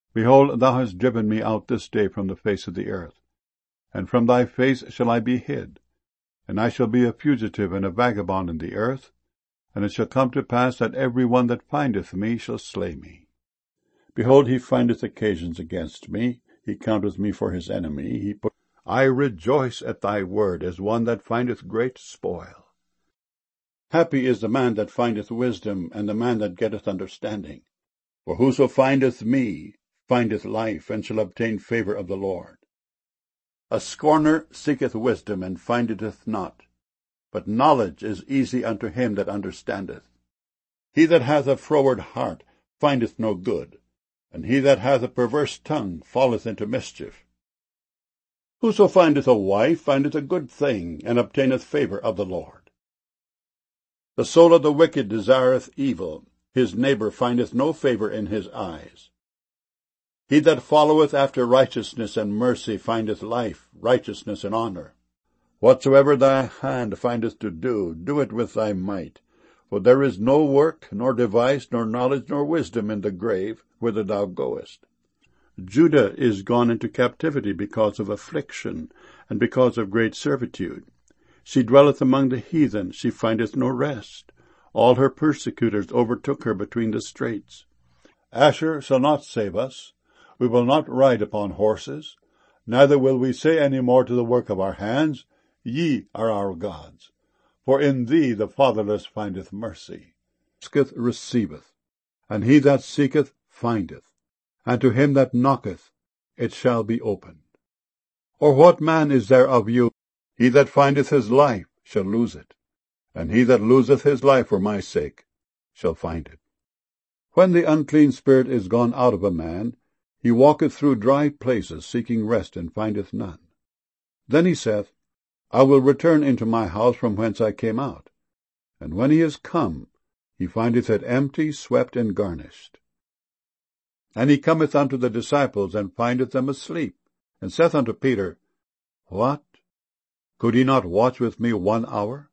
Behold, thou hast driven me out this day from the face of the earth, and from thy face shall I be hid. And I shall be a fugitive and a vagabond in the earth, and it shall come to pass that every one that findeth me shall slay me. Behold, he findeth occasions against me, he counteth me for his enemy. I rejoice at thy word as one that findeth great spoil. Happy is the man that findeth wisdom, and the man that getteth understanding. For whoso findeth me findeth life, and shall obtain favour of the Lord. A scorner seeketh wisdom, and findeth it not. But knowledge is easy unto him that understandeth. He that hath a froward heart findeth no good, and he that hath a perverse tongue falleth into mischief. Whoso findeth a wife findeth a good thing, and obtaineth favour of the Lord. The soul of the wicked desireth evil, his neighbour findeth no favour in his eyes. He that followeth after righteousness and mercy findeth life, righteousness, and honour. Whatsoever thy hand findeth to do, do it with thy might. For there is no work, nor device, nor knowledge, nor wisdom in the grave, whither thou goest. Judah is gone into captivity because of affliction, and because of great servitude. She dwelleth among the heathen, she findeth no rest. All her persecutors overtook her between the straits. Asher shall not save us. We will not ride upon horses, neither will we say any more to the work of our hands, Ye are our gods. For in thee the fatherless findeth mercy. Asketh receiveth, and he that seeketh findeth, and to him that knocketh it shall be opened. Or what man is there of you? He that findeth his life shall lose it, and he that loseth his life for my sake shall find it. When the unclean spirit is gone out of a man, he walketh through dry places, seeking rest, and findeth none. Then he saith, I will return into my house from whence I came out. And when he is come, he findeth it empty, swept, and garnished. And he cometh unto the disciples, and findeth them asleep, and saith unto Peter, What? Could ye not watch with me 1 hour?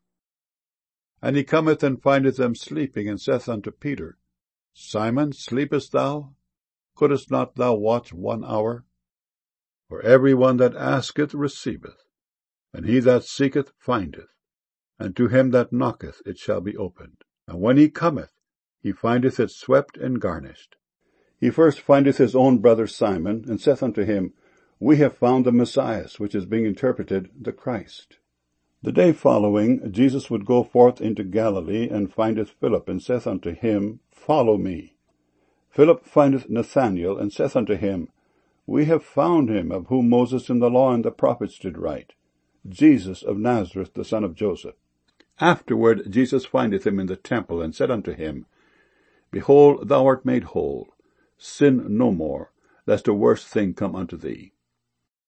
And he cometh and findeth them sleeping, and saith unto Peter, Simon, sleepest thou? Couldest not thou watch 1 hour? For every one that asketh receiveth, and he that seeketh findeth, and to him that knocketh it shall be opened. And when he cometh, he findeth it swept and garnished. He first findeth his own brother Simon, and saith unto him, We have found the Messiah, which is being interpreted, the Christ. The day following, Jesus would go forth into Galilee, and findeth Philip, and saith unto him, Follow me. Philip findeth Nathanael, and saith unto him, We have found him, of whom Moses in the law and the prophets did write, Jesus of Nazareth, the son of Joseph. Afterward Jesus findeth him in the temple, and said unto him, Behold, thou art made whole. Sin no more, lest a worse thing come unto thee.